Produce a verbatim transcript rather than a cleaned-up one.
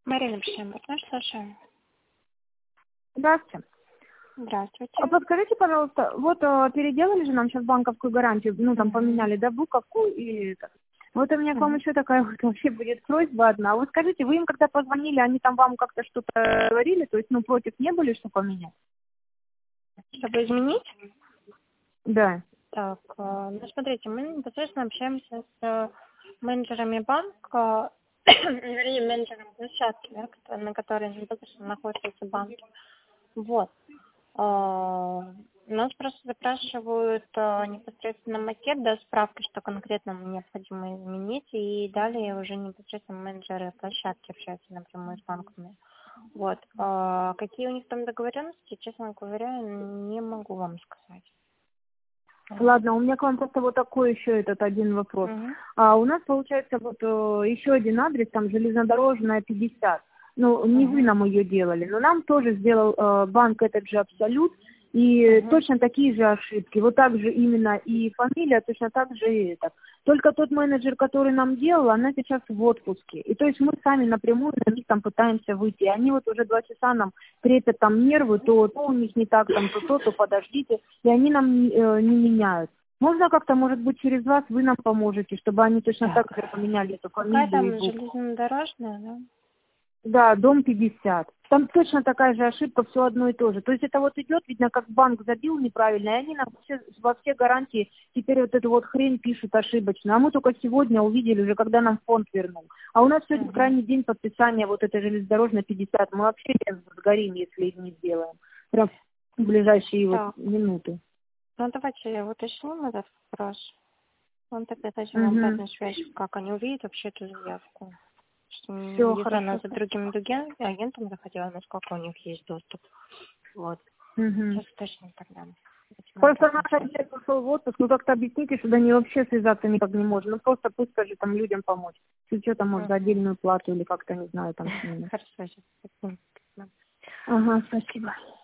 Марина Пшембер, наш слушаем. Здравствуйте. Здравствуйте. А подскажите, пожалуйста, вот а, переделали же нам сейчас банковскую гарантию, ну там поменяли, да, буковку и это. Вот у меня к вам Мгм. еще такая вот вообще будет просьба одна. Вот скажите, вы им когда позвонили, они там вам как-то что-то говорили, то есть, ну, против не были, что поменять? Чтобы изменить? Да. Так, э, ну смотрите, мы непосредственно общаемся с э, менеджерами банка, вернее, менеджером площадки, да, ко- на которой непосредственно находится банк. Вот. А, Нас просто запрашивают а, непосредственно макет, да, справки, что конкретно необходимо изменить, и далее уже непосредственно менеджеры площадки общаются напрямую с банками. Вот. А какие у них там договоренности, честно говоря, не могу вам сказать. Ладно, у меня к вам просто вот такой еще этот один вопрос. Мгм. А у нас получается вот э, еще один адрес, там железнодорожная пятьдесят. Ну, не вы Мгм. нам ее делали, но нам тоже сделал э, банк этот же Абсолют, и Мгм. точно такие же ошибки. Вот так же именно и фамилия, точно так же и это. Только тот менеджер, который нам делал, она сейчас в отпуске. И то есть мы сами напрямую на них там пытаемся выйти. И они вот уже два часа нам трепят там нервы, то, то у них не так, там, то, то, то подождите. И они нам э, не меняют. Можно как-то, может быть, через вас вы нам поможете, чтобы они точно так Так, же поменяли эту какая фамилию и там букву. железнодорожная, да? Да, дом пятьдесят. Там точно такая же ошибка, все одно и то же. То есть это вот идет, видно, как банк забил неправильно, и они нам все, во все гарантии теперь вот эту вот хрень пишут ошибочно. А мы только сегодня увидели уже, когда нам фонд вернул. А у нас сегодня Мгм. крайний день подписания вот этой железнодорожной пятьдесят. Мы вообще сгорим, если их не сделаем. Прям в ближайшие вот Так, минуты. ну давайте уточним этот вопрос. Он тогда дадим вам Угу. обратную связь, как они увидят вообще эту заявку. Что, м, Все, Если она хорошо. за другим другим агентом заходила, насколько у них есть доступ. Вот. Угу. Сейчас уточним тогда. Дадим вам Просто обратную наш связь. отец ушел в отпуск, ну как-то объясните, что да не вообще связаться никак не может. Ну просто пусть скажи там людям помочь. Если что, там может за Мгм. отдельную плату или как-то, не знаю, там с ними. Хорошо, сейчас. Ага, спасибо.